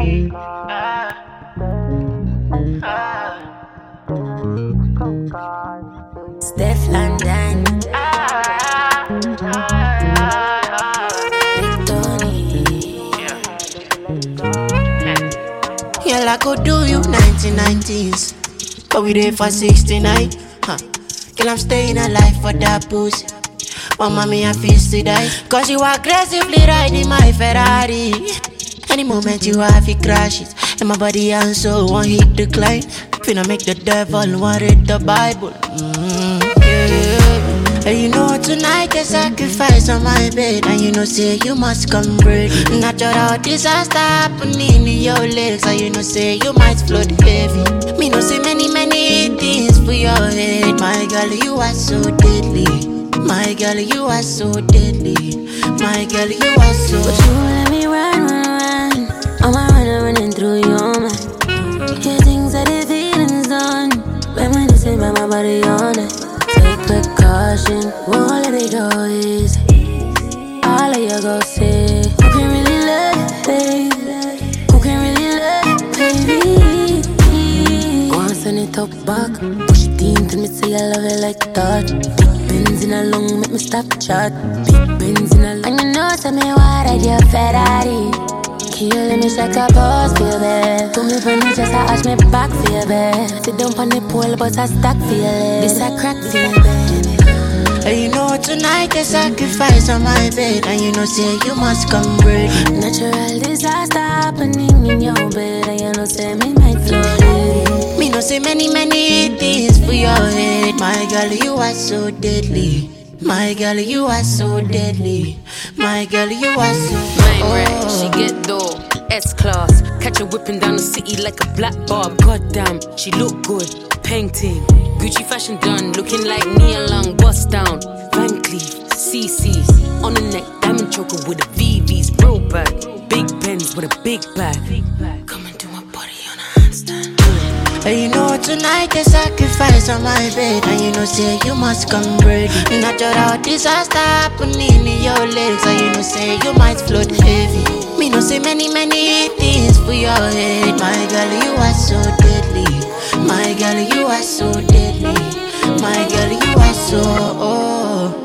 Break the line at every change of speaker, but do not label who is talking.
Steph London, Big Tony.
Yeah, I could do you 1990s, but we there for 69. Girl, I'm staying alive for that pussy. But mommy, I feel to die, cause you aggressively riding my Ferrari. Any moment you have it crashes, and my body and soul won't hit the climb. Finna make the devil want read the Bible. Yeah. And you know tonight the sacrifice on my bed, and you know say you must come break. Natural disaster happening in your legs, and you know say you might float heavy. Me know say many things for your head. My girl, you are so deadly. My girl, you are so deadly. My girl, you are so.
But you let me run. I'm running through your mind. Hear things that the feelings done. Reminiscing about my body on it. Take precaution, won't let it go easy. All of you go say, who can really love it, baby? Who can really love it, baby? Go and send it up back. Push it in till me say I love it like that. Big Benz in a lung, make me stop chat. Big Benz in a lung. And you know, tell me why I your Ferrari. Can you let me shake a pose for you, babe? Put me on the chest, I arch me back for you, babe. Sit down on the pole, but I stack for you, this a crack for you, baby.
And you know tonight the sacrifice on my bed, and you know say you must come break.
Natural disaster happening in your bed, and you know say me might float.
Me know say many things for your head. My girl, you are so deadly. My girl, you are so deadly. My girl, you are so.
Red, she get dough, S-Class. Catch her whipping down the city like a black barb. Goddamn, she look good, painting. Gucci fashion done, looking like Nia Long. Bust down, Van Cleef, CC's. On the neck, diamond choker with a VV's. Bro bag, big Benz with a big bag. Come and do my body on a handstand.
And you know tonight the sacrifice on my bed, and you know say you must come break. Natural disaster happening in your legs, and you know say you might float heavy. Me know say many things for your head. My girl, you are so deadly. My girl, you are so deadly. My girl, you are so.